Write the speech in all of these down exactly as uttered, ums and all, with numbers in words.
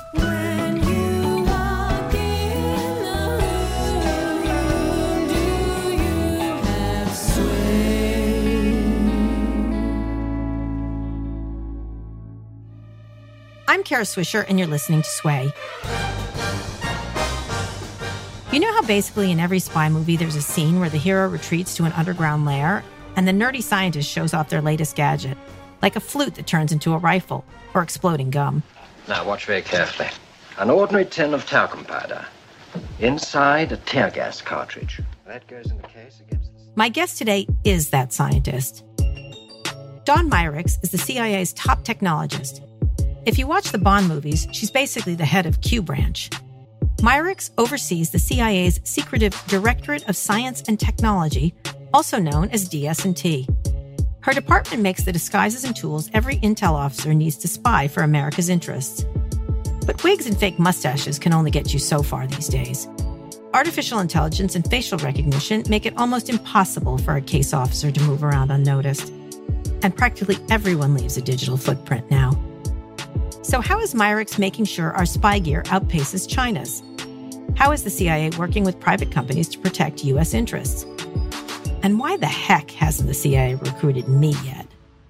When you walk in the room, do you have sway? I'm Kara Swisher, and you're listening to Sway. You know how basically in every spy movie there's a scene where the hero retreats to an underground lair and the nerdy scientist shows off their latest gadget, like a flute that turns into a rifle or exploding gum. Now, watch very carefully. An ordinary tin of talcum powder. Inside, a tear gas cartridge. That goes in the case against the... My guest today is that scientist. Dawn Myricks is the C I A's top technologist. If you watch the Bond movies, she's basically the head of Q Branch. Myricks oversees the C I A's secretive Directorate of Science and Technology, also known as D S and T. Her department makes the disguises and tools every intel officer needs to spy for America's interests. But wigs and fake mustaches can only get you so far these days. Artificial intelligence and facial recognition make it almost impossible for a case officer to move around unnoticed. And practically everyone leaves a digital footprint now. So how is Myricks making sure our spy gear outpaces China's? How is the C I A working with private companies to protect U S interests? And why the heck hasn't the C I A recruited me yet?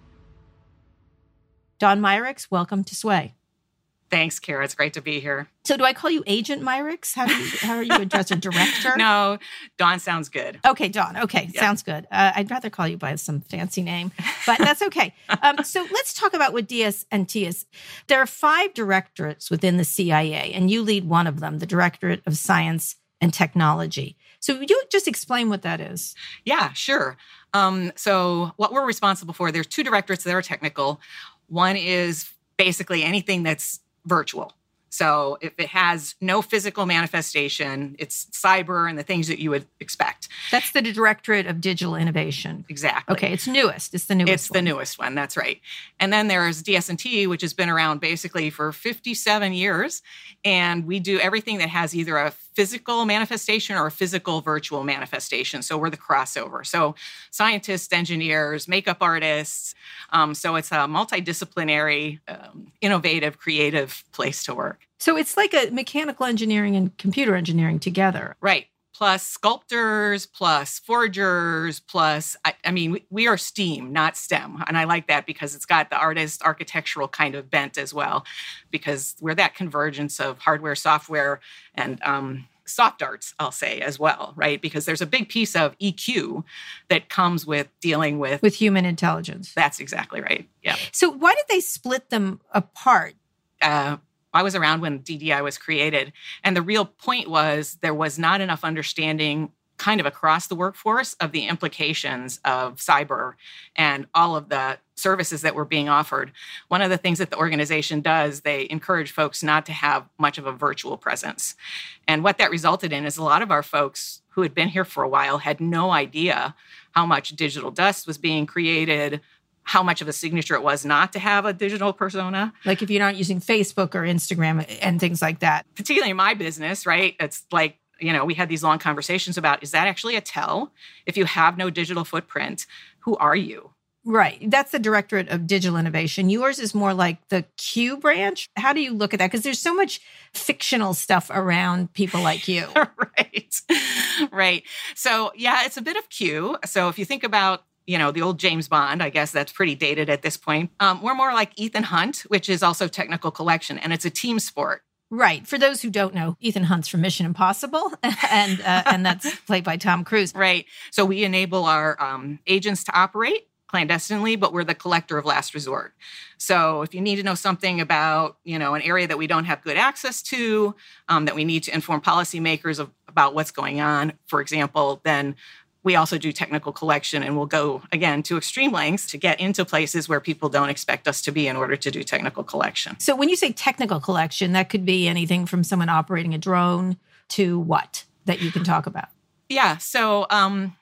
Dawn Myricks, welcome to Sway. Thanks, Kara. It's great to be here. So do I call you Agent Myricks? How do you, how are you addressed? A director? No, Dawn sounds good. Okay, Dawn. Okay, Yeah. Sounds good. Uh, I'd rather call you by some fancy name, but that's okay. um, so let's talk about what D S and T is. There are five directorates within the C I A, and you lead one of them, the Directorate of Science and Technology. So would you just explain what that is? Yeah, sure. Um, so what we're responsible for, there's two directorates that are technical. One is basically anything that's virtual. So if it has no physical manifestation, it's cyber and the things that you would expect. That's the Directorate of Digital Innovation. Exactly. Okay, it's newest. It's the newest It's one. the newest one. That's right. And then there's D S and T, which has been around basically for fifty-seven years. And we do everything that has either a physical manifestation or a physical virtual manifestation. So we're the crossover. So scientists, engineers, makeup artists. Um, so it's a multidisciplinary, um, innovative, creative place to work. So it's like a mechanical engineering and computer engineering together. Right. Plus sculptors, plus forgers, plus, I, I mean, we, we are STEAM, not STEM. And I like that because it's got the artist, architectural kind of bent as well, because we're that convergence of hardware, software, and um, soft arts, I'll say, as well, right? Because there's a big piece of E Q that comes with dealing with... With human intelligence. That's exactly right. Yeah. So why did they split them apart? Uh, I was around when D D I was created. And the real point was there was not enough understanding kind of across the workforce of the implications of cyber and all of the services that were being offered. One of the things that the organization does, they encourage folks not to have much of a virtual presence. And what that resulted in is a lot of our folks who had been here for a while had no idea how much digital dust was being created, how much of a signature it was not to have a digital persona. Like if you're not using Facebook or Instagram and things like that. Particularly in my business, right? It's like, you know, we had these long conversations about, is that actually a tell? If you have no digital footprint, who are you? Right. That's the Directorate of Digital Innovation. Yours is more like the Q branch. How do you look at that? Because there's so much fictional stuff around people like you. Right. Right. So, yeah, it's a bit of Q. So if you think about, you know, the old James Bond, I guess that's pretty dated at this point. Um, we're more like Ethan Hunt, which is also technical collection, and it's a team sport. Right. For those who don't know, Ethan Hunt's from Mission Impossible, and uh, and that's played by Tom Cruise. Right. So we enable our um, agents to operate clandestinely, but we're the collector of last resort. So if you need to know something about, you know, an area that we don't have good access to, um, that we need to inform policymakers of, about what's going on, for example, then we also do technical collection, and we'll go, again, to extreme lengths to get into places where people don't expect us to be in order to do technical collection. So when you say technical collection, that could be anything from someone operating a drone to what that you can talk about? Yeah. So um,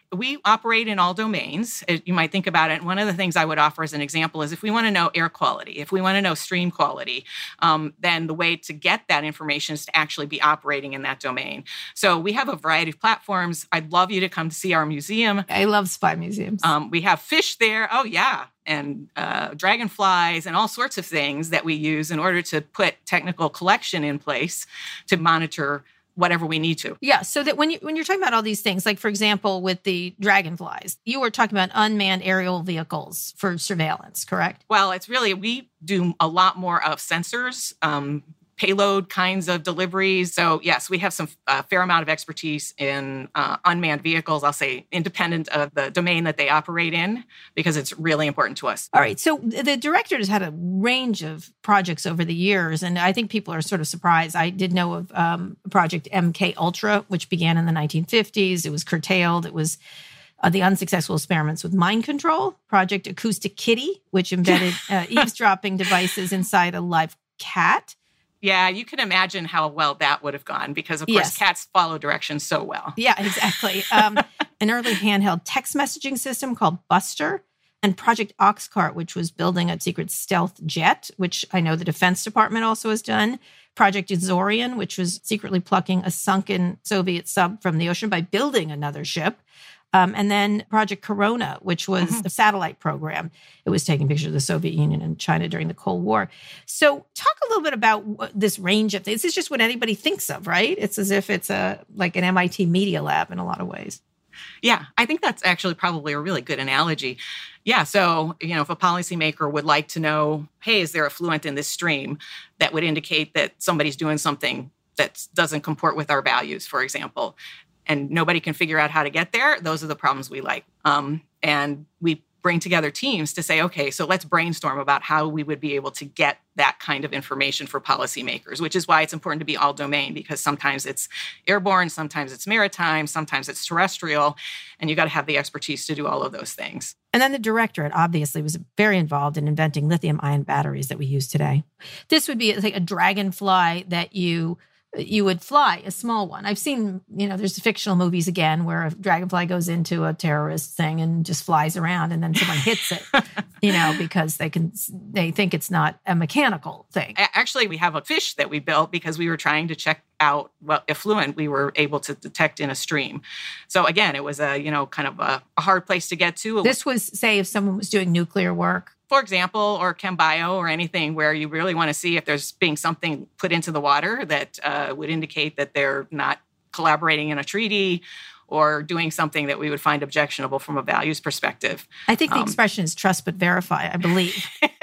We operate in all domains. Uh, You might think about it. One of the things I would offer as an example is if we want to know air quality, if we want to know stream quality, um, then the way to get that information is to actually be operating in that domain. So we have a variety of platforms. I'd love you to come to see our museum. I love spy museums. Um, we have fish there. Oh, yeah. And uh, dragonflies and all sorts of things that we use in order to put technical collection in place to monitor whatever we need to. Yeah, so that when you when you're talking about all these things, like for example, with the dragonflies, you were talking about unmanned aerial vehicles for surveillance, correct? Well, it's really, we do a lot more of sensors, um, payload kinds of deliveries. So yes, we have some uh, fair amount of expertise in uh, unmanned vehicles, I'll say independent of the domain that they operate in, because it's really important to us. All right, so the director has had a range of projects over the years, and I think people are sort of surprised. I did know of um, Project M K Ultra, which began in the nineteen fifties. It was curtailed. It was Uh, the unsuccessful experiments with mind control, Project Acoustic Kitty, which embedded uh, eavesdropping devices inside a live cat. Yeah, you can imagine how well that would have gone because, of course, Yes. cats follow directions so well. Yeah, exactly. Um, an early handheld text messaging system called Buster, and Project Oxcart, which was building a secret stealth jet, which I know the Defense Department also has done. Project Azorian, which was secretly plucking a sunken Soviet sub from the ocean by building another ship. Um, and then Project Corona, which was Mhm. a satellite program. It was taking pictures of the Soviet Union and China during the Cold War. So talk a little bit about wh- this range of things. This is just what anybody thinks of, right? It's as if it's a like an M I T media lab in a lot of ways. Yeah, I think that's actually probably a really good analogy. Yeah, so, you know, if a policymaker would like to know, hey, is there a fluent in this stream that would indicate that somebody's doing something that doesn't comport with our values, for example, and nobody can figure out how to get there, those are the problems we like. Um, and we bring together teams to say, okay, so let's brainstorm about how we would be able to get that kind of information for policymakers, which is why it's important to be all domain, because sometimes it's airborne, sometimes it's maritime, sometimes it's terrestrial, and you got to have the expertise to do all of those things. And then the directorate obviously was very involved in inventing lithium ion batteries that we use today. This would be like a dragonfly that you you would fly, a small one. I've seen, you know, there's fictional movies again where a dragonfly goes into a terrorist thing and just flies around and then someone hits it, you know, because they can, they think it's not a mechanical thing. A- Actually, we have a fish that we built because we were trying to check out what effluent we were able to detect in a stream. So again, it was a, you know, kind of a, a hard place to get to. This was, say, if someone was doing nuclear work. For example, or ChemBio or anything where you really want to see if there's being something put into the water that uh, would indicate that they're not collaborating in a treaty or doing something that we would find objectionable from a values perspective. I think the Um, expression is trust but verify, I believe.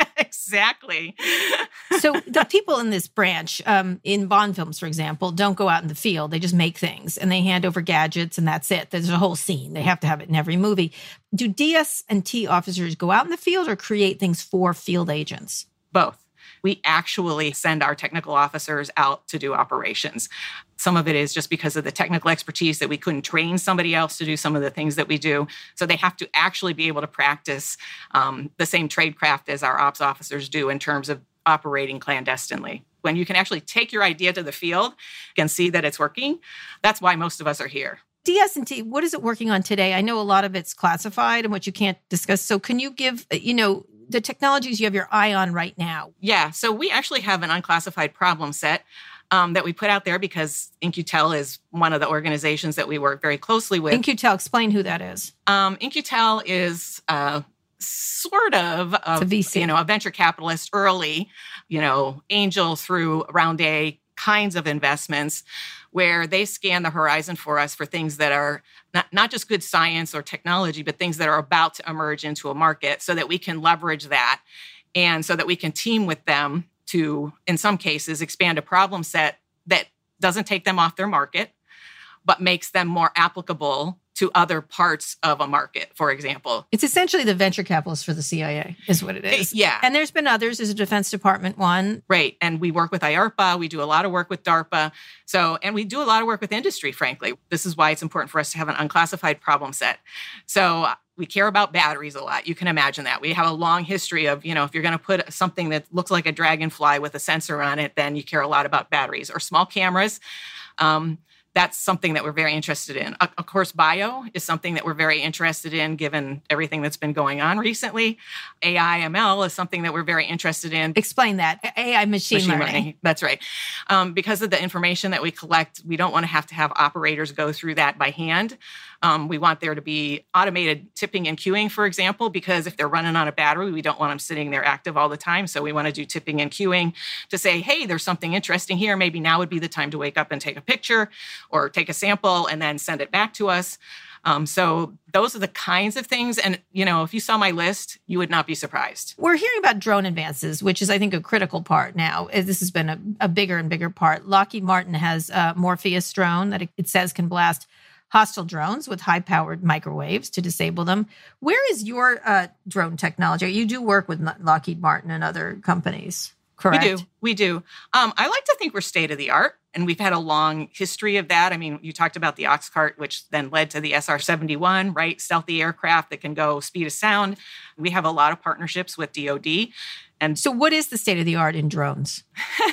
Exactly. So the people in this branch, um, in Bond films, for example, don't go out in the field. They just make things and they hand over gadgets and that's it. There's a whole scene. They have to have it in every movie. Do D S and T officers go out in the field or create things for field agents? Both. We actually send our technical officers out to do operations. Some of it is just because of the technical expertise that we couldn't train somebody else to do some of the things that we do. So they have to actually be able to practice um, the same tradecraft as our ops officers do in terms of operating clandestinely. When you can actually take your idea to the field and see that it's working, that's why most of us are here. D S and T, what is it working on today? I know a lot of it's classified and what you can't discuss. So can you give, you know, the technologies you have your eye on right now? Yeah, so we actually have an unclassified problem set um, that we put out there because In-Q-Tel is one of the organizations that we work very closely with. In-Q-Tel, explain who that is. Um, In-Q-Tel is uh, sort of, a, It's a V C. you know, a venture capitalist, early, you know, angel through round A kinds of investments where they scan the horizon for us for things that are not, not just good science or technology, but things that are about to emerge into a market so that we can leverage that and so that we can team with them to, in some cases, expand a problem set that doesn't take them off their market, but makes them more applicable to other parts of a market, for example. It's essentially the venture capitalist for the C I A is what it is. Yeah. And there's been others. There's a Defense Department one. Right. And we work with I A R P A. We do a lot of work with DARPA. So, and we do a lot of work with industry, frankly. This is why it's important for us to have an unclassified problem set. So we care about batteries a lot. You can imagine that. We have a long history of, you know, if you're going to put something that looks like a dragonfly with a sensor on it, then you care a lot about batteries or small cameras. Um, that's something that we're very interested in. Of course, bio is something that we're very interested in, given everything that's been going on recently. A I M L is something that we're very interested in. Explain that. A I, machine, Machine learning. learning. That's right. Um, because of the information that we collect, we don't want to have to have operators go through that by hand. Um, we want there to be automated tipping and queuing, for example, because if they're running on a battery, we don't want them sitting there active all the time. So we want to do tipping and queuing to say, hey, there's something interesting here. Maybe now would be the time to wake up and take a picture or take a sample and then send it back to us. Um, so those are the kinds of things. And, you know, if you saw my list, you would not be surprised. We're hearing about drone advances, which is, I think, a critical part now. This has been a, a bigger and bigger part. Lockheed Martin has a Morpheus drone that it, it says can blast hostile drones with high-powered microwaves to disable them. Where is your uh, drone technology? You do work with Lockheed Martin and other companies, correct? We do. We do. Um, I like to think we're state-of-the-art, and we've had a long history of that. I mean, you talked about the Oxcart, which then led to the S R seventy-one, right? Stealthy aircraft that can go speed of sound. We have a lot of partnerships with D O D. And So what is the state-of-the-art in drones?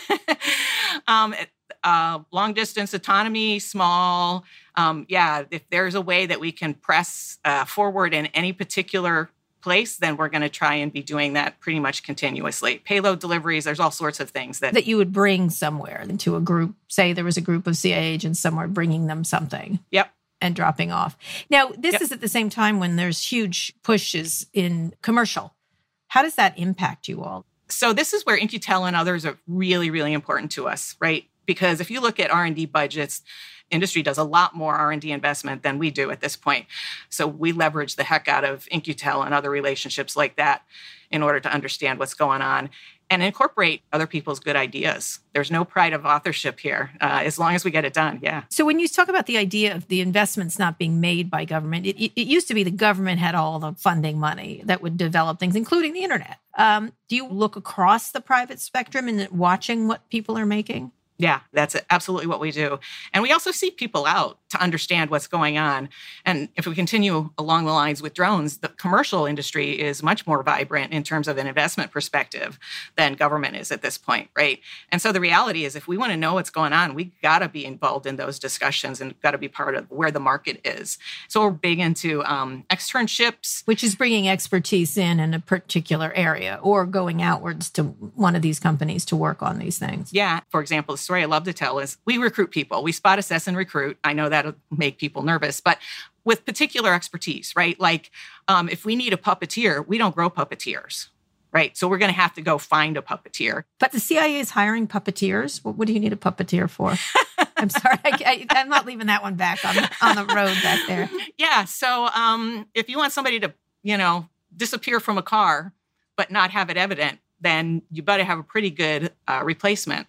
um, uh, long-distance autonomy, small. Um, yeah, if there's a way that we can press uh, forward in any particular place, then we're going to try and be doing that pretty much continuously. Payload deliveries, there's all sorts of things that... That you would bring somewhere into a group. Say there was a group of C I A agents somewhere bringing them something. Yep. And dropping off. Now, this Yep. is at the same time when there's huge pushes in commercial. How does that impact you all? So this is where In-Q-Tel and others are really, really important to us, right? Because if you look at R and D budgets, industry does a lot more R and D investment than we do at this point. So we leverage the heck out of In-Q-Tel and other relationships like that in order to understand what's going on and incorporate other people's good ideas. There's no pride of authorship here, uh, as long as we get it done, yeah. So when you talk about the idea of the investments not being made by government, it, it used to be the government had all the funding money that would develop things, including the internet. Um, do you look across the private spectrum and watching what people are making? Yeah, that's absolutely what we do. And we also seek people out to understand what's going on. And if we continue along the lines with drones, the commercial industry is much more vibrant in terms of an investment perspective than government is at this point, right? And so the reality is if we want to know what's going on, we got to be involved in those discussions and got to be part of where the market is. So we're big into um, externships. Which is bringing expertise in in a particular area or going outwards to one of these companies to work on these things. Yeah. For example, the story I love to tell is we recruit people. We spot, assess, and recruit. I know that'll make people nervous, but with particular expertise, right? Like um, if we need a puppeteer, we don't grow puppeteers, right? So we're going to have to go find a puppeteer. But the C I A is hiring puppeteers. What, what do you need a puppeteer for? I'm sorry. I, I, I'm not leaving that one back on, on the road back there. Yeah. So um, if you want somebody to, you know, disappear from a car, but not have it evident, then you better have a pretty good uh, replacement.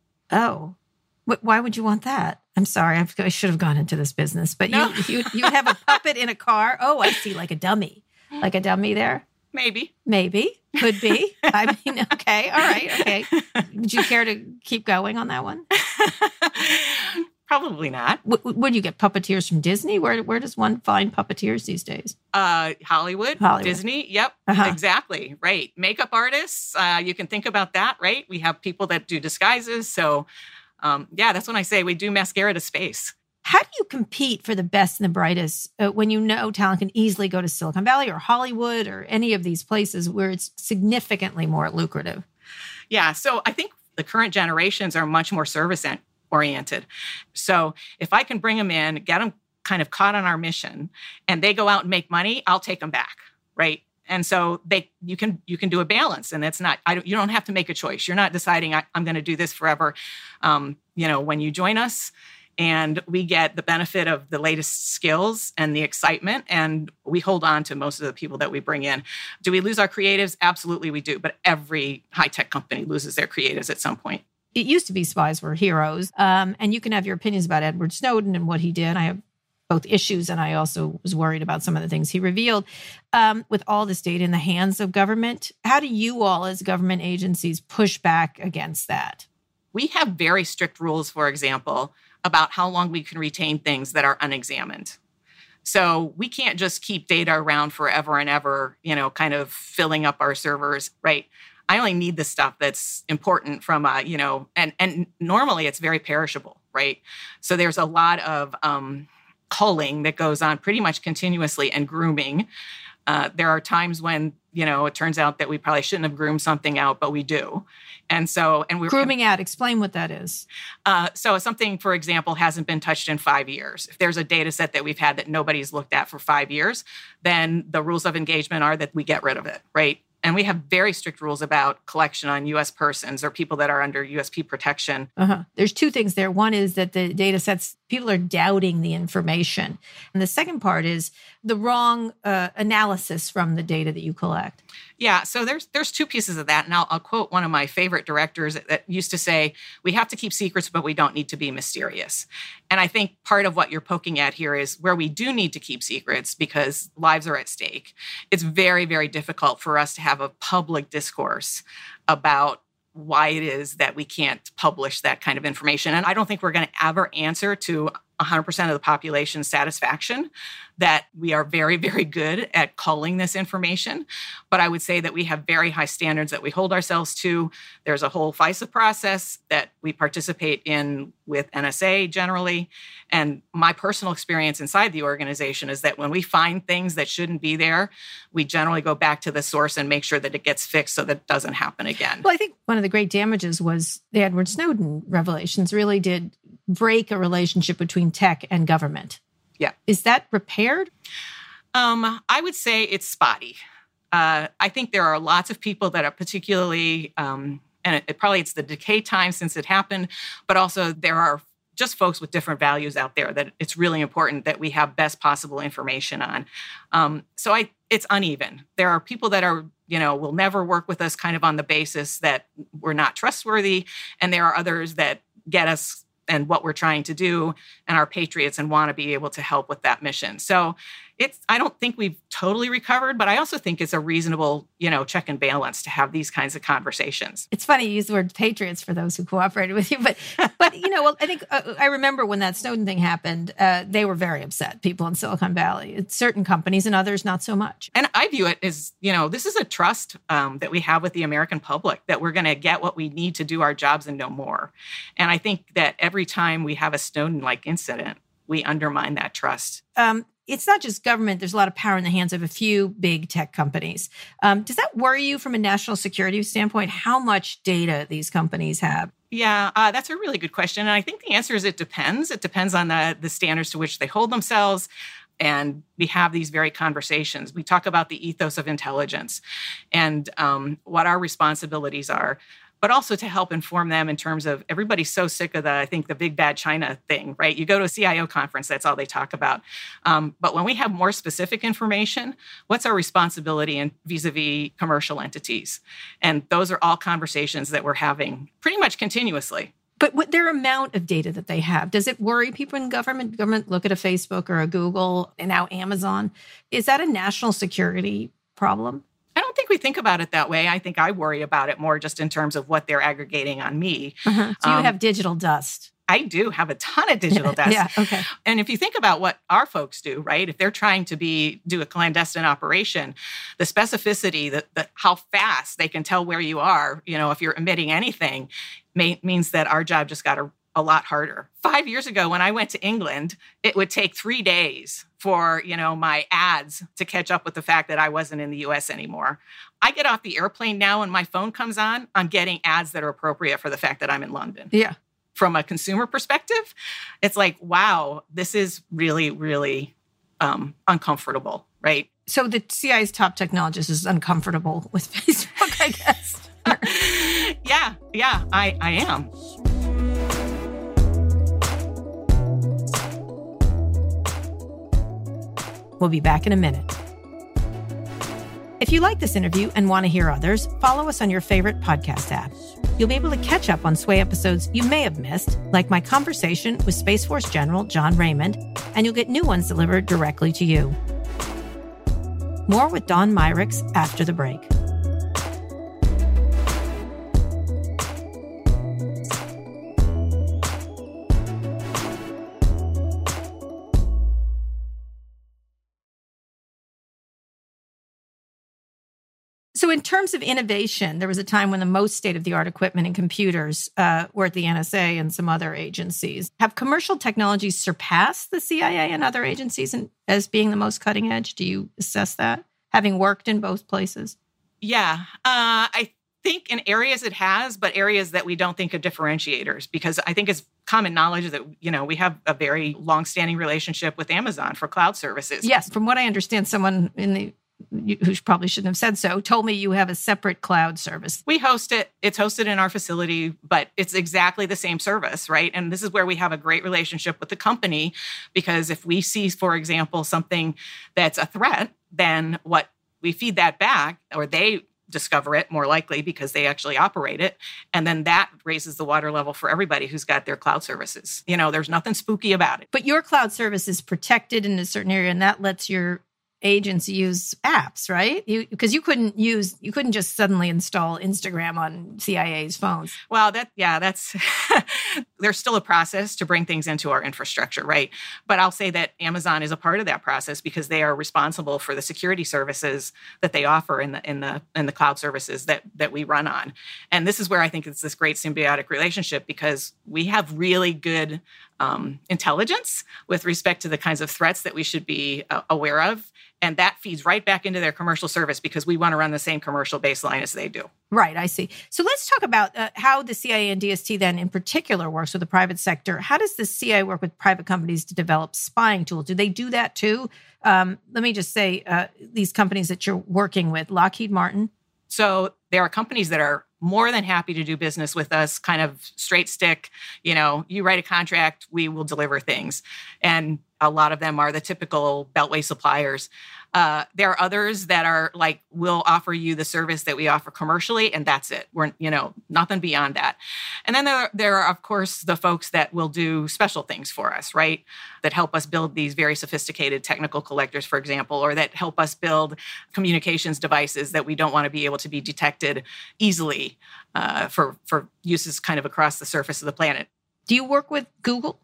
Oh, Wh- why would you want that? I'm sorry. I've, I should have gone into this business, but No. you, you you have a puppet in a car. Oh, I see, like a dummy, like a dummy there. Maybe. Maybe, could be. I mean, okay, all right, okay. Would you care to keep going on that one? Probably not. W- would you get puppeteers from Disney? Where where does one find puppeteers these days? Uh, Hollywood, Hollywood. Disney. Yep, Uh-huh. exactly. Right. Makeup artists. Uh, you can think about that, right? We have people that do disguises. So, um, yeah, that's when I say we do mascara to space. How do you compete for the best and the brightest uh, when you know talent can easily go to Silicon Valley or Hollywood or any of these places where it's significantly more lucrative? Yeah. So I think the current generations are much more service oriented. So if I can bring them in, get them kind of caught on our mission, and they go out and make money, I'll take them back, right? And so they, you can you can do a balance, and it's not. I don't, you don't have to make a choice. You're not deciding I, I'm going to do this forever. Um, you know, when you join us, and we get the benefit of the latest skills and the excitement, and we hold on to most of the people that we bring in. Do we lose our creatives? Absolutely, we do. But every high tech company loses their creatives at some point. It used to be spies were heroes. Um, and you can have your opinions about Edward Snowden and what he did. I have both issues, and I also was worried about some of the things he revealed. Um, with all this data in the hands of government, how do you all as government agencies push back against that? We have very strict rules, for example, about how long we can retain things that are unexamined. So we can't just keep data around forever and ever, you know, kind of filling up our servers, right? I only need the stuff that's important from, uh, you know, and, and normally it's very perishable, right? So there's a lot of um, culling that goes on pretty much continuously and grooming. Uh, there are times when, you know, it turns out that we probably shouldn't have groomed something out, but we do. And so, and we're Grooming out, explain what that is. Uh, so if something, for example, hasn't been touched in five years, if there's a data set that we've had that nobody's looked at for five years, then the rules of engagement are that we get rid of it, right? And we have very strict rules about collection on U S persons or people that are under U S P protection. Uh-huh. There's two things there. One is that the data sets, people are doubting the information. And the second part is the wrong uh, analysis from the data that you collect. Yeah, so there's there's two pieces of that. And I'll, I'll quote one of my favorite directors that, that used to say, we have to keep secrets, but we don't need to be mysterious. And I think part of what you're poking at here is where we do need to keep secrets because lives are at stake. It's very, very difficult for us to have a public discourse about why it is that we can't publish that kind of information. And I don't think we're going to ever answer to one hundred percent of the population's satisfaction that we are very, very good at culling this information. But I would say that we have very high standards that we hold ourselves to. There's a whole FISA process that we participate in with N S A generally. And my personal experience inside the organization is that when we find things that shouldn't be there, we generally go back to the source and make sure that it gets fixed so that it doesn't happen again. Well, I think one of the great damages was the Edward Snowden revelations really did break a relationship between tech and government. Yeah. Is that repaired? Um, I would say it's spotty. Uh, I think there are lots of people that are particularly, um, and it, it probably it's the decay time since it happened, but also there are just folks with different values out there that it's really important that we have best possible information on. Um, so I, it's uneven. There are people that are, you know, will never work with us kind of on the basis that we're not trustworthy. And there are others that get us and what we're trying to do and are patriots and want to be able to help with that mission. So it's, I don't think we've totally recovered, but I also think it's a reasonable, you know, check and balance to have these kinds of conversations. It's funny you use the word patriots for those who cooperated with you, but, but you know, well, I think, uh, I remember when that Snowden thing happened, uh, they were very upset, people in Silicon Valley. It's certain companies and others not so much. And I view it as, you know, this is a trust um, that we have with the American public that we're going to get what we need to do our jobs and no more. And I think that every time we have a Snowden-like incident, we undermine that trust. Um, It's not just government. There's a lot of power in the hands of a few big tech companies. Um, does that worry you from a national security standpoint, how much data these companies have? Yeah, uh, that's a really good question. And I think the answer is it depends. It depends on the, the standards to which they hold themselves. And we have these very conversations. We talk about the ethos of intelligence and um, what our responsibilities are, but also to help inform them in terms of everybody's so sick of the, I think, the big bad China thing, right? You go to a C I O conference, that's all they talk about. Um, but when we have more specific information, what's our responsibility in vis-a-vis commercial entities? And those are all conversations that we're having pretty much continuously. But what their amount of data that they have, does it worry people in government? Government look at a Facebook or a Google and now Amazon. Is that a national security problem? I don't think we think about it that way. I think I worry about it more just in terms of what they're aggregating on me. Uh-huh. So you Um, have digital dust. I do have a ton of digital dust. Yeah, okay. And if you think about what our folks do, right? If they're trying to be do a clandestine operation, the specificity, the, the how fast they can tell where you are, you know, if you're emitting anything, may, means that our job just got a, a lot harder. Five years ago, when I went to England, it would take three days for, you know, my ads to catch up with the fact that I wasn't in the U S anymore. I get off the airplane now and my phone comes on, I'm getting ads that are appropriate for the fact that I'm in London. Yeah. From a consumer perspective, it's like, wow, this is really, really um, uncomfortable, right? So the C I A's top technologist is uncomfortable with Facebook, I guess. yeah, yeah, I, I am. We'll be back in a minute. If you like this interview and want to hear others, follow us on your favorite podcast app. You'll be able to catch up on Sway episodes you may have missed, like my conversation with Space Force General John Raymond, and you'll get new ones delivered directly to you. More with Dawn Myricks after the break. So in terms of innovation, there was a time when the most state-of-the-art equipment and computers uh, were at the N S A and some other agencies. Have commercial technologies surpassed the C I A and other agencies in, as being the most cutting edge? Do you assess that, having worked in both places? Yeah, uh, I think in areas it has, but areas that we don't think of differentiators, because I think it's common knowledge that, you know, we have a very longstanding relationship with Amazon for cloud services. Yes, from what I understand, someone in the who probably shouldn't have said so, told me you have a separate cloud service. We host it. It's hosted in our facility, but it's exactly the same service, right? And this is where we have a great relationship with the company, because if we see, for example, something that's a threat, then what we feed that back, or they discover it more likely because they actually operate it. And then that raises the water level for everybody who's got their cloud services. You know, there's nothing spooky about it. But your cloud service is protected in a certain area, and that lets your agents use apps, right? You because you couldn't use you couldn't just suddenly install Instagram on C I A's phones. Well, that yeah, that's there's still a process to bring things into our infrastructure, right? But I'll say that Amazon is a part of that process because they are responsible for the security services that they offer in the in the in the cloud services that that we run on. And this is where I think it's this great symbiotic relationship, because we have really good um, intelligence with respect to the kinds of threats that we should be uh, aware of. And that feeds right back into their commercial service because we want to run the same commercial baseline as they do. Right, I see. So let's talk about uh, how the C I A and D S T then in particular works with the private sector. How does the C I A work with private companies to develop spying tools? Do they do that too? Um, let me just say, uh, these companies that you're working with, Lockheed Martin. So there are companies that are more than happy to do business with us, kind of straight stick. You know, you write a contract, we will deliver things. And a lot of them are the typical Beltway suppliers. Uh, there are others that are like, we'll offer you the service that we offer commercially, and that's it. We're, you know, nothing beyond that. And then there, there are, of course, the folks that will do special things for us, right? That help us build these very sophisticated technical collectors, for example, or that help us build communications devices that we don't want to be able to be detected easily uh, for, for uses kind of across the surface of the planet. Do you work with Google?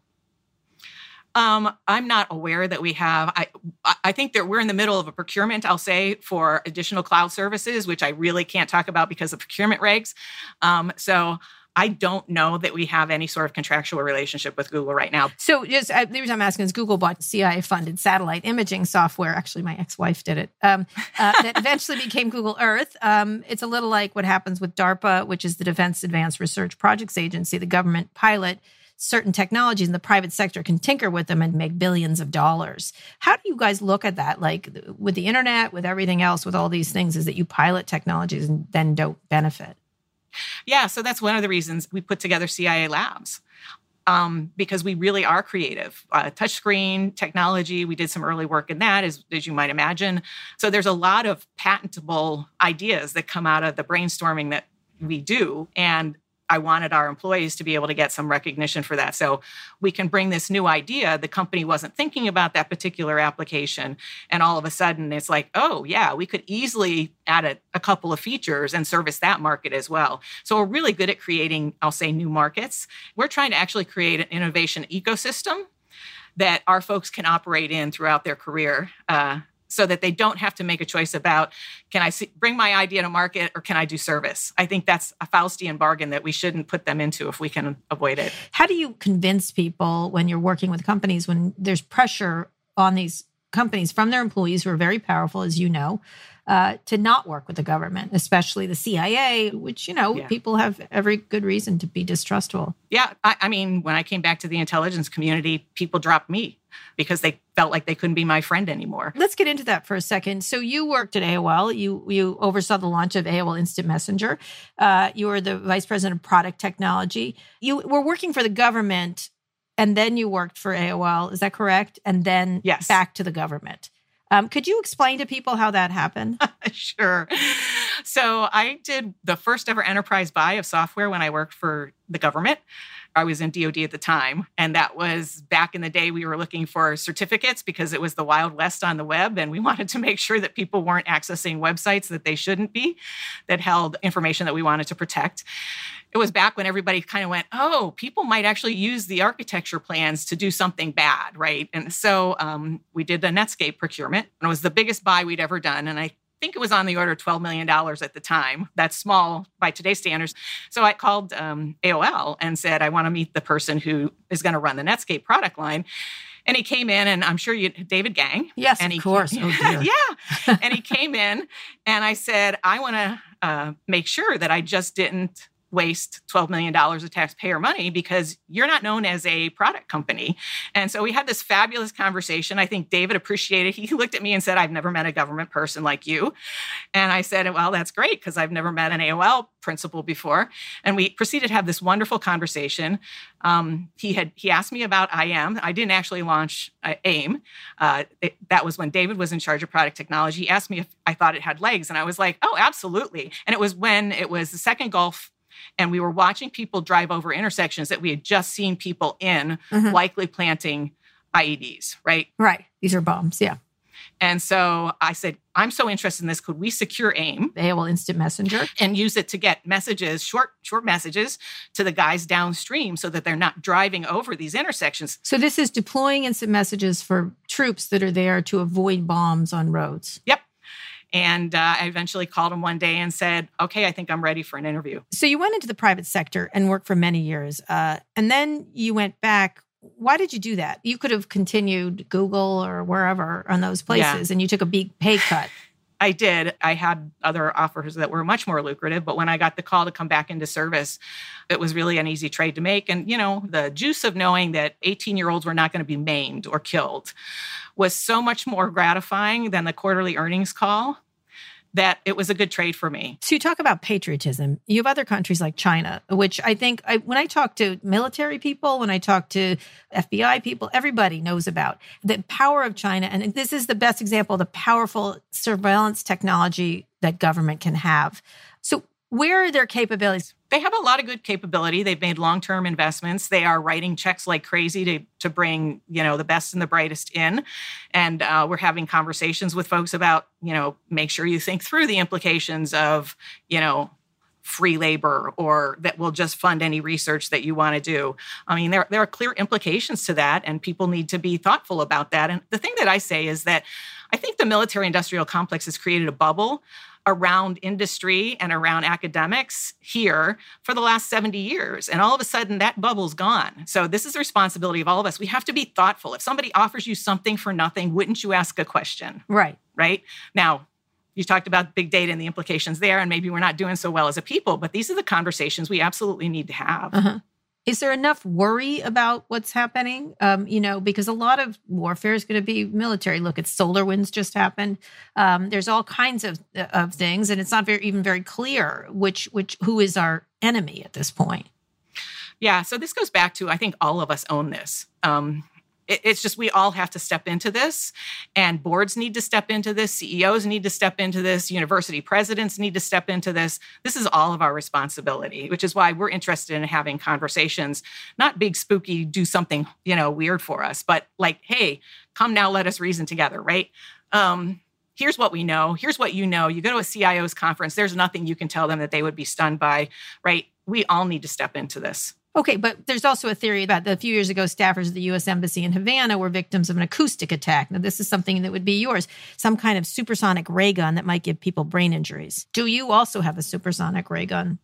Um, I'm not aware that we have. I I think that we're in the middle of a procurement, I'll say, for additional cloud services, which I really can't talk about because of procurement regs. Um, so I don't know that we have any sort of contractual relationship with Google right now. So just uh, the reason I'm asking is Google bought C I A-funded satellite imaging software. Actually, my ex-wife did it. Um, uh, that eventually became Google Earth. Um, it's a little like what happens with DARPA, which is the Defense Advanced Research Projects Agency, the government pilot certain technologies and the private sector can tinker with them and make billions of dollars. How do you guys look at that? Like with the internet, with everything else, with all these things, is that you pilot technologies and then don't benefit? Yeah, so that's one of the reasons we put together C I A Labs. Um, because we really are creative. Uh, touchscreen technology, we did some early work in that, as, as you might imagine. So there's a lot of patentable ideas that come out of the brainstorming that we do. And I wanted our employees to be able to get some recognition for that. So we can bring this new idea. The company wasn't thinking about that particular application. And all of a sudden it's like, oh, yeah, we could easily add a, a couple of features and service that market as well. So we're really good at creating, I'll say, new markets. We're trying to actually create an innovation ecosystem that our folks can operate in throughout their career. Uh, so that they don't have to make a choice about, can I see, bring my idea to market or can I do service? I think that's a Faustian bargain that we shouldn't put them into if we can avoid it. How do you convince people when you're working with companies, when there's pressure on these companies from their employees who are very powerful, as you know, uh, to not work with the government, especially the C I A, which, you know, yeah. people have every good reason to be distrustful. Yeah. I, I mean, when I came back to the intelligence community, people dropped me because they felt like they couldn't be my friend anymore. Let's get into that for a second. So you worked at A O L. You you oversaw the launch of A O L Instant Messenger. Uh, you were the vice president of product technology. You were working for the government, and then you worked for A O L. Is that correct? And then yes. back to the government. Um, could you explain to people how that happened? Sure. So I did the first ever enterprise buy of software when I worked for the government. I was in D O D at the time. And that was back in the day we were looking for certificates because it was the Wild West on the web. And we wanted to make sure that people weren't accessing websites that they shouldn't be, that held information that we wanted to protect. It was back when everybody kind of went, oh, people might actually use the architecture plans to do something bad, right? And so um, we did a Netscape procurement. And it was the biggest buy we'd ever done. And I think it was on the order of twelve million dollars at the time. That's small by today's standards. So I called um, A O L and said, I want to meet the person who is going to run the Netscape product line. And he came in, and I'm sure you, David Gang. Yes, and of he, course. Oh, dear. yeah. And he came in, and I said, I want to uh, make sure that I just didn't waste twelve million dollars of taxpayer money because you're not known as a product company. And so we had this fabulous conversation. I think David appreciated it. He looked at me and said, I've never met a government person like you. And I said, well, that's great because I've never met an A O L principal before. And we proceeded to have this wonderful conversation. Um, he had he asked me about I M. I didn't actually launch uh, AIM. Uh, it, that was when David was in charge of product technology. He asked me if I thought it had legs. And I was like, oh, absolutely. And it was when it was the second Gulf and we were watching people drive over intersections that we had just seen people in, Mhm. likely planting I E Ds, right? Right. These are bombs. Yeah. And so I said, I'm so interested in this. Could we secure AIM A O L Instant Messenger. and use it to get messages, short, short messages to the guys downstream so that they're not driving over these intersections? So this is deploying instant messages for troops that are there to avoid bombs on roads. Yep. And uh, I eventually called him one day and said, okay, I think I'm ready for an interview. So you went into the private sector and worked for many years. Uh, and then you went back. Why did you do that? You could have continued Google or wherever on those places, and you took a big pay cut. I did. I had other offers that were much more lucrative, but when I got the call to come back into service, it was really an easy trade to make. And, you know, the juice of knowing that eighteen-year-olds were not going to be maimed or killed was so much more gratifying than the quarterly earnings call that it was a good trade for me. So you talk about patriotism. You have other countries like China, which I think I, when I talk to military people, when I talk to F B I people, everybody knows about the power of China. And this is the best example of the powerful surveillance technology that government can have. So where are their capabilities? They have a lot of good capability. They've made long-term investments. They are writing checks like crazy to, to bring, you know, the best and the brightest in. And uh, we're having conversations with folks about, you know, make sure you think through the implications of, you know, free labor or that will just fund any research that you want to do. I mean, there, there are clear implications to that, and people need to be thoughtful about that. And the thing that I say is that I think the military-industrial complex has created a bubble around industry and around academics here for the last seventy years. And all of a sudden, that bubble's gone. So this is the responsibility of all of us. We have to be thoughtful. If somebody offers you something for nothing, wouldn't you ask a question? Right. Right? Now, you talked about big data and the implications there, and maybe we're not doing so well as a people, but these are the conversations we absolutely need to have. Uh-huh. Is there enough worry about what's happening? Um, you know, because a lot of warfare is going to be military. Look at SolarWinds just happened. Um, there's all kinds of of things, and it's not very even very clear which which who is our enemy at this point. Yeah, so this goes back to, I think all of us own this. Um, it, it's just we all have to step into this, and boards need to step into this, C E Os need to step into this, university presidents need to step into this. This is all of our responsibility, which is why we're interested in having conversations, not big, spooky, do something, you know, weird for us, but like, hey, come now, let us reason together, right? Um, here's what we know. Here's what you know. You go to a C I O's conference, there's nothing you can tell them that they would be stunned by, right? We all need to step into this. Okay, but there's also a theory about that a few years ago, staffers at the U S Embassy in Havana were victims of an acoustic attack. Now, this is something that would be yours, some kind of supersonic ray gun that might give people brain injuries. Do you also have a supersonic ray gun?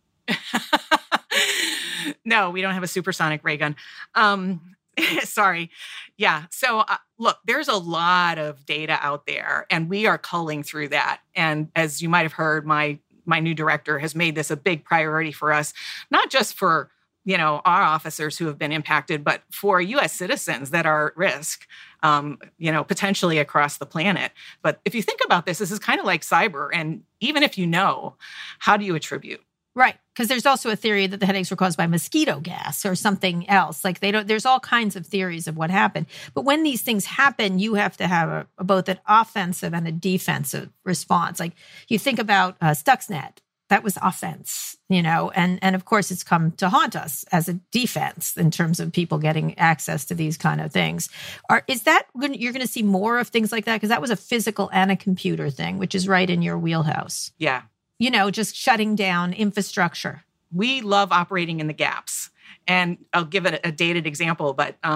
No, we don't have a supersonic ray gun. Um, sorry. Yeah. So uh, look, there's a lot of data out there, and we are culling through that. And as you might have heard, my my new director has made this a big priority for us, not just for you know, our officers who have been impacted, but for U S citizens that are at risk, um, you know, potentially across the planet. But if you think about this, this is kind of like cyber. And even if you know, how do you attribute? Right. Because there's also a theory that the headaches were caused by mosquito gas or something else. Like they don't, there's all kinds of theories of what happened. But when these things happen, you have to have a, a, both an offensive and a defensive response. Like you think about uh, Stuxnet. That was offense, you know, and, and of course it's come to haunt us as a defense in terms of people getting access to these kind of things. Are, is that, you're going to see more of things like that? Because that was a physical and a computer thing, which is right in your wheelhouse. Yeah. You know, just shutting down infrastructure. We love operating in the gaps. And I'll give it a dated example, but um,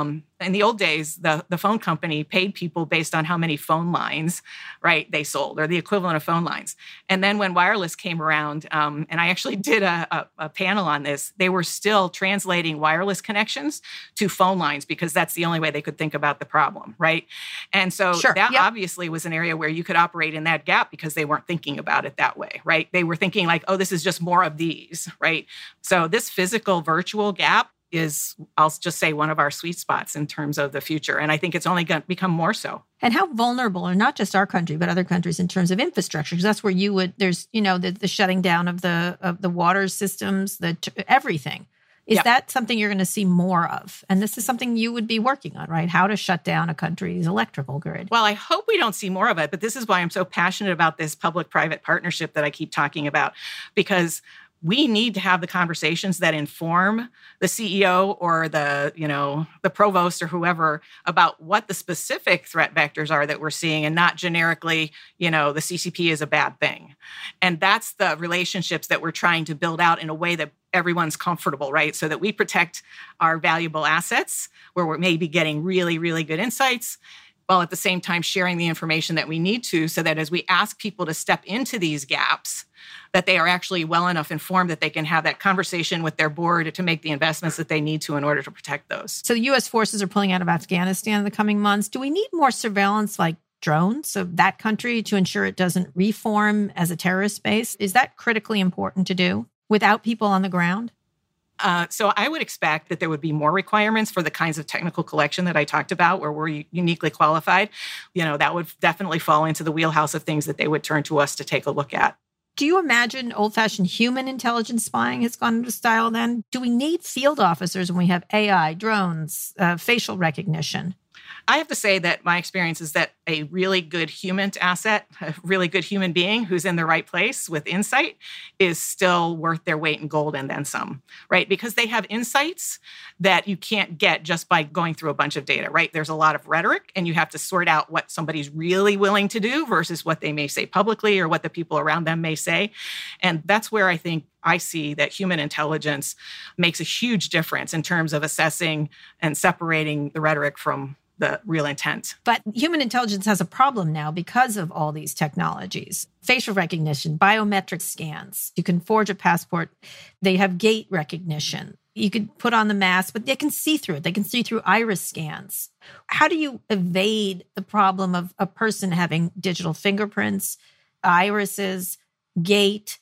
In the old days, the, the phone company paid people based on how many phone lines, right, they sold, or the equivalent of phone lines. And then when wireless came around, um, and I actually did a, a, a panel on this, they were still translating wireless connections to phone lines because that's the only way they could think about the problem, right? And so Sure. that Yep. obviously was an area where you could operate in that gap because they weren't thinking about it that way, right? They were thinking like, oh, this is just more of these, right? So this physical virtual gap is, I'll just say, one of our sweet spots in terms of the future. And I think it's only going to become more so. And how vulnerable are not just our country, but other countries in terms of infrastructure? Because that's where you would, there's, you know, the, the shutting down of the of the water systems, the everything. Is Yep. that something you're going to see more of? And this is something you would be working on, right? How to shut down a country's electrical grid. Well, I hope we don't see more of it, but this is why I'm so passionate about this public-private partnership that I keep talking about, because we need to have the conversations that inform the C E O or the, you know, the provost or whoever about what the specific threat vectors are that we're seeing, and not generically, you know, the C C P is a bad thing. And that's the relationships that we're trying to build out in a way that everyone's comfortable, right? So that we protect our valuable assets where we're maybe getting really, really good insights, while at the same time sharing the information that we need to, so that as we ask people to step into these gaps, that they are actually well enough informed that they can have that conversation with their board to make the investments that they need to in order to protect those. So the U S forces are pulling out of Afghanistan in the coming months. Do we need more surveillance like drones of that country to ensure it doesn't reform as a terrorist base? Is that critically important to do without people on the ground? Uh, so I would expect that there would be more requirements for the kinds of technical collection that I talked about, where we're uniquely qualified. You know, that would definitely fall into the wheelhouse of things that they would turn to us to take a look at. Do you imagine old-fashioned human intelligence spying has gone into style then? Do we need field officers when we have A I, drones, uh, facial recognition? I have to say that my experience is that a really good human asset, a really good human being who's in the right place with insight is still worth their weight in gold and then some, right? Because they have insights that you can't get just by going through a bunch of data, right? There's a lot of rhetoric, and you have to sort out what somebody's really willing to do versus what they may say publicly or what the people around them may say. And that's where I think I see that human intelligence makes a huge difference in terms of assessing and separating the rhetoric from the real intent. But human intelligence has a problem now because of all these technologies. Facial recognition, biometric scans. You can forge a passport. They have gait recognition. You could put on the mask, but they can see through it. They can see through iris scans. How do you evade the problem of a person having digital fingerprints, irises, gait?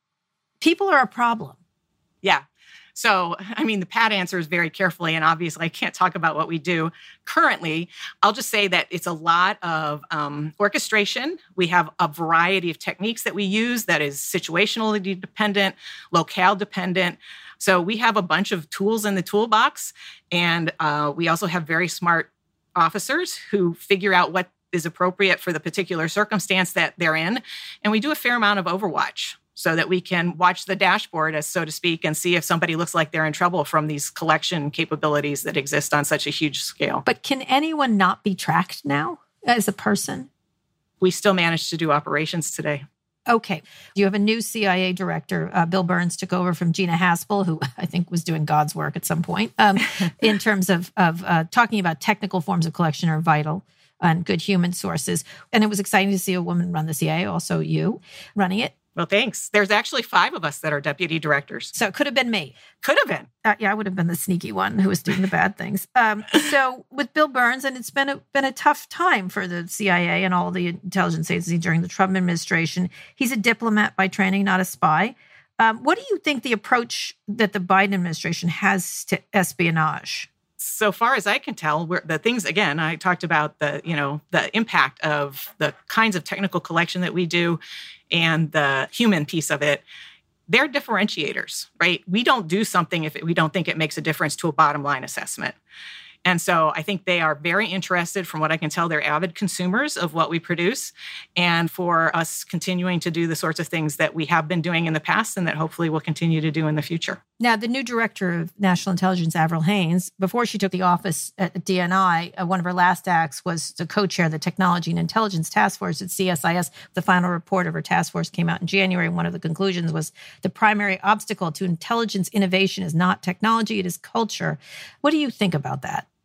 People are a problem. Yeah. So, I mean, the Pat answers very carefully, and obviously I can't talk about what we do currently. I'll just say that it's a lot of um, orchestration. We have a variety of techniques that we use that is situationally dependent, locale dependent. So we have a bunch of tools in the toolbox, and uh, we also have very smart officers who figure out what is appropriate for the particular circumstance that they're in. And we do a fair amount of overwatch, so that we can watch the dashboard, as so to speak, and see if somebody looks like they're in trouble from these collection capabilities that exist on such a huge scale. But can anyone not be tracked now as a person? We still manage to do operations today. Okay. You have a new C I A director. Uh, Bill Burns took over from Gina Haspel, who I think was doing God's work at some point, um, in terms of, of uh, talking about technical forms of collection are vital and good human sources. And it was exciting to see a woman run the C I A, also you running it. Well, thanks. There's actually five of us that are deputy directors. So it could have been me. Could have been. Uh, yeah, I would have been the sneaky one who was doing the bad things. Um, so with Bill Burns, and it's been a, been a tough time for the C I A and all the intelligence agencies during the Trump administration. He's a diplomat by training, not a spy. Um, what do you think the approach that the Biden administration has to espionage? So far as I can tell, we're, the things, again, I talked about the, you know, the impact of the kinds of technical collection that we do and the human piece of it. They're differentiators, right? We don't do something if we don't think it makes a difference to a bottom line assessment. And so I think they are very interested, from what I can tell, they're avid consumers of what we produce, and for us continuing to do the sorts of things that we have been doing in the past and that hopefully we'll continue to do in the future. Now, the new director of national intelligence, Avril Haines, before she took the office at D N I, uh, one of her last acts was to co-chair the Technology and Intelligence Task Force at C S I S. The final report of her task force came out in January. One of the conclusions was the primary obstacle to intelligence innovation is not technology, it is culture. What do you think about that?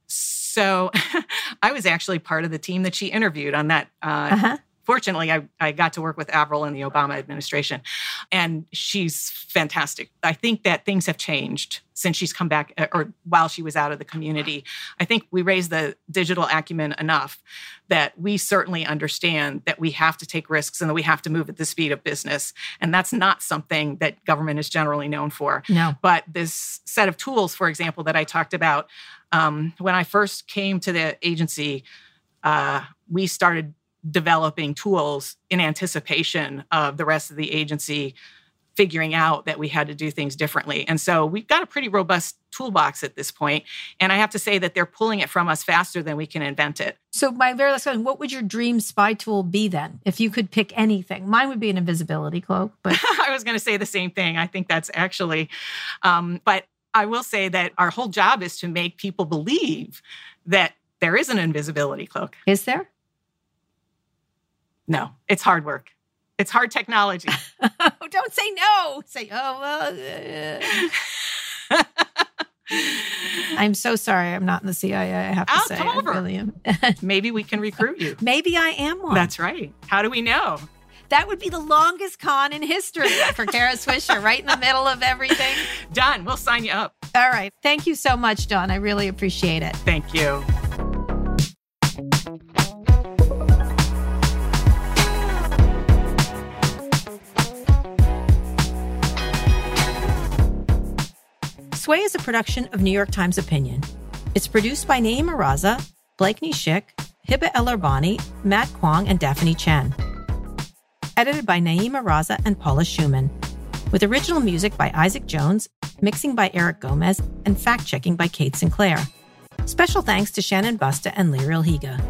So I was actually part of the team that she interviewed on that. Uh, Uh-huh. Fortunately, I, I got to work with Avril in the Obama administration, and she's fantastic. I think that things have changed since she's come back, or while she was out of the community. I think we raised the digital acumen enough that we certainly understand that we have to take risks and that we have to move at the speed of business. And that's not something that government is generally known for. No. But this set of tools, for example, that I talked about, um, when I first came to the agency, uh, we started developing tools in anticipation of the rest of the agency figuring out that we had to do things differently. And so we've got a pretty robust toolbox at this point. And I have to say that they're pulling it from us faster than we can invent it. So my very last question, what would your dream spy tool be then? If you could pick anything? Mine would be an invisibility cloak, but I was going to say the same thing. I think that's actually, um, but I will say that our whole job is to make people believe that there is an invisibility cloak. is there? No, it's hard work. It's hard technology. Don't say no. Say, oh, well. uh. I'm so sorry. I'm not in the C I A, I have to Oh, say. come I over. really am. Maybe we can recruit you. Maybe I am one. That's right. How do we know? That would be the longest con in history for Kara Swisher, right in the middle of everything. Done. We'll sign you up. All right. Thank you so much, Dawn. I really appreciate it. Thank you. Sway is a production of New York Times Opinion. It's produced by Naeem Araza, Blakeney Schick, Hiba El-Arbani, Matt Kwong, and Daphne Chen. Edited by Naeem Araza and Paula Schumann. With original music by Isaac Jones, mixing by Eric Gomez, and fact-checking by Kate Sinclair. Special thanks to Shannon Busta and Lyriel Higa.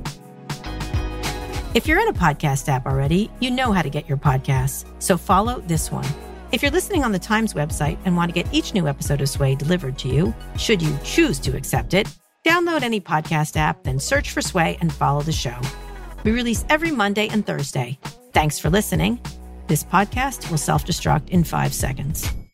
If you're in a podcast app already, you know how to get your podcasts, so follow this one. If you're listening on the Times website and want to get each new episode of Sway delivered to you, should you choose to accept it, download any podcast app, then search for Sway and follow the show. We release every Monday and Thursday. Thanks for listening. This podcast will self-destruct in five seconds.